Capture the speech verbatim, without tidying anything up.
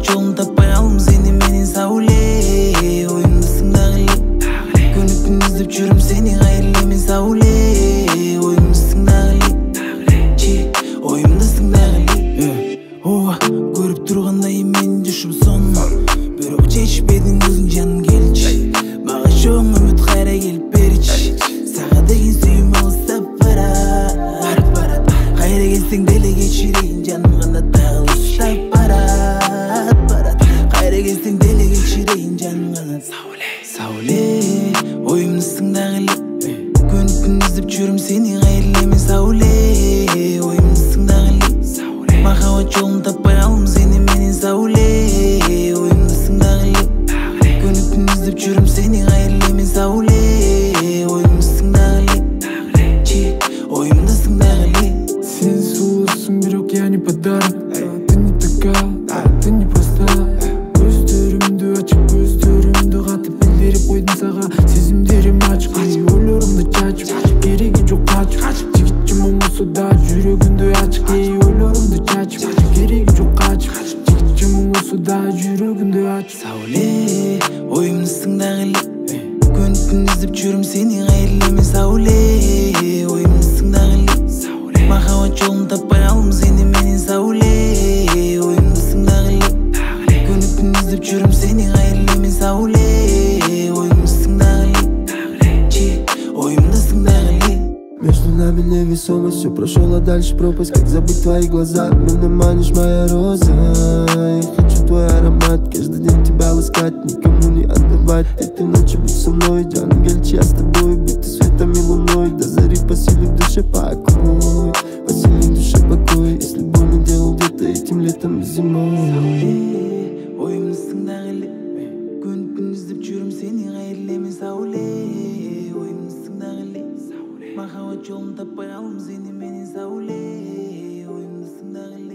Махаббат жолун таппай калдым сени менен сауле. Оюмдасың дагы эле күнү түн издеп жүрүм сени кайрыле мен сауле. Оюмдасың дагы эле чи оюмдасың дагы эле. Ооба көрүп тургандай мен жушум сон, бирок чечпедиң өзүң жаным келчи. Мага чоң үмүт кайра келип берчи. Сага деген сүйүүм алыстап барат барат. Кайра келсең деле кечирейин жаным гана тагылыстап барат барат. Кайра келсең деле кечирейин жаным гана сауле сауле. Оюмдасың дагы эле күнү түн издеп жүрүм сени кайрыле мен сауле. Оюмдасың дагы эле махаббат жолун таппай калдым сени менен сауле. Оюмдасың дагы эле күнү түн издеп жүрүм сени кайрыле мен сауле. Оюмдасың дагы эле чи оюмдасың дагы эле. Сен сулуусуң бирок я не подарок. Ты не такая, ты не простая. Көздөрүмдү ачып көздөрүмдү катып билдирип койдум сага сезимдерим ачык. Ойлорумду чачып кереги жок качып. Жигитчим оңосо да жүрөгүндө ачык. Ойлорумду чачып кереги жок качып. Жигитчим оңосо да жүрөгүндө ачык. Сауле оюмдасың дагы эле күнү түн издеп жүрүм сени кайрыле мен сауле. Оюмдасың дагы эле махаббат жолун таппай калдым сени менен сауле. Оюмдасың дагы эле күнү түн издеп жүрүм сени кайрыле мен сауле. Оюмдасың дагы эле чи оюмдасың дагы эле. Между нами невесомость, все прошел, а дальше пропасть. Как забыть твои глаза, меня манишь, моя роза. Я хочу твой аромат, каждый день тебя ласкать, никому не отдавать. Этой ночью будь со мной, Джан Гельчи, я с тобой, будто светом и луной. До зари посели в душе покой, посели в душе покой. Если больно делал где-то этим летом и зимой. Оюмдасың дагы эле күнү түн издеп жүрүм сени кайрыле мен сауле. Оюмдасың дагы эле махаббат жолун таппай калдым сени менен сауле. Оюмдасың дагы эле.